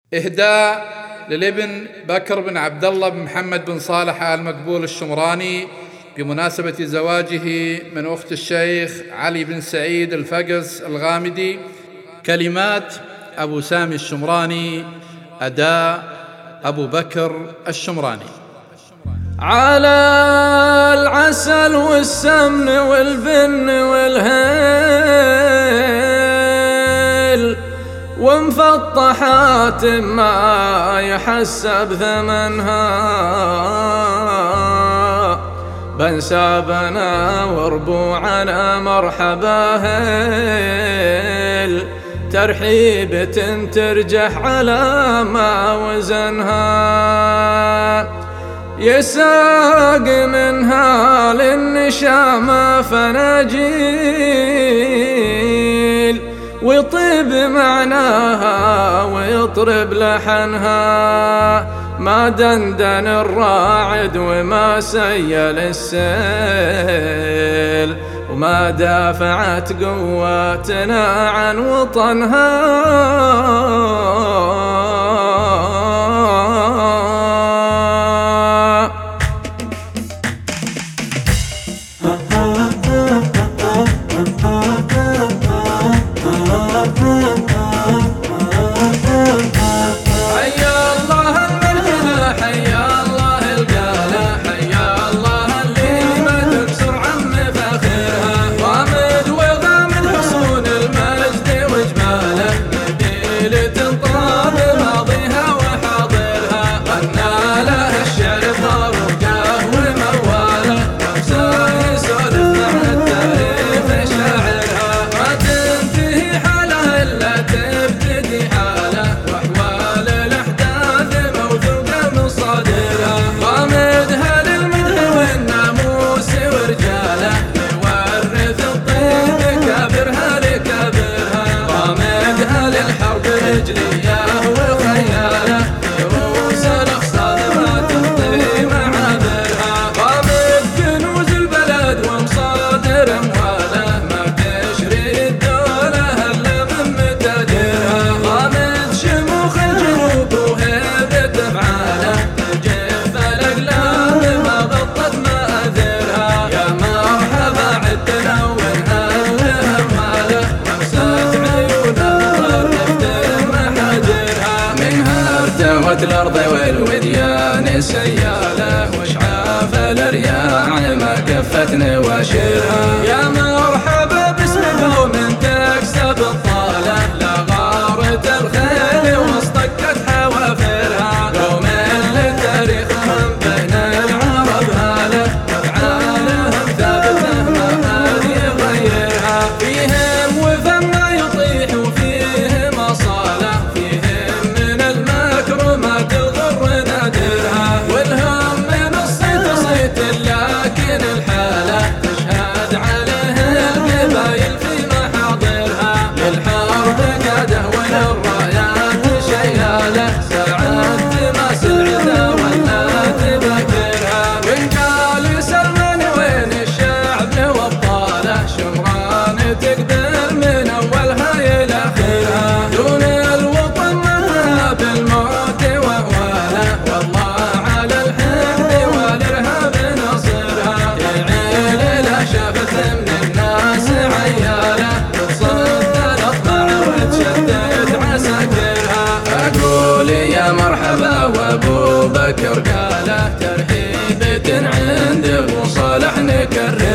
إهداء للابن بكر بن عبد الله بن محمد بن صالح آل مقبول الشمراني بمناسبة زواجه من أخت الشيخ علي بن سعيد الفقس الغامدي. كلمات أبو سامي الشمراني، أداء أبو بكر الشمراني. على العسل والسمن والبن والهيل ومفطحات ما يحسب ثمنها، بنسابنا وربوعنا مرحبا هيل، ترحيبة ترجح على ما وزنها، يساق منها للنشامة فناجيل، ويطيب معناها ويطرب لحنها، ما دندن الراعد وما سيل السيل، وما دافعت قواتنا عن وطنها. الأرض والوديان سيالة، وشعاف الأرياع ما كفت نواشرها، يا مرحبا باسم قوم تكسب الطالة، لا غارت الخيل واصطكت حوافرها، قوم لتاريخهم بين العرب هالة، وافعالهم ثابتة ما حد يغيرها، فيهم وفم ما يطيح وفيهم أصالة، فيهم من المكر ما تضر نادرها، والهم من الصيت صيت لكن الحالة تشهد عليه القبايل في محاضرها، للحرب قاده وللرايات شيالة، ساعات تماس العدا ولا تذكرها، وإن قال سلمان وين الشعب وابطاله، شمران تقبل من أولها إلى آخرها، دون الوطن مذهب بالموت وأهواله، والله على الحقد والإرهاب نصرها، يعيل لا شافت من الناس عياله، تتصدى الأطماع وتشدد عساكرها، أقول يا مرحبا وأبو بكر قاله، ترحيبة عند أبو صالح نكرر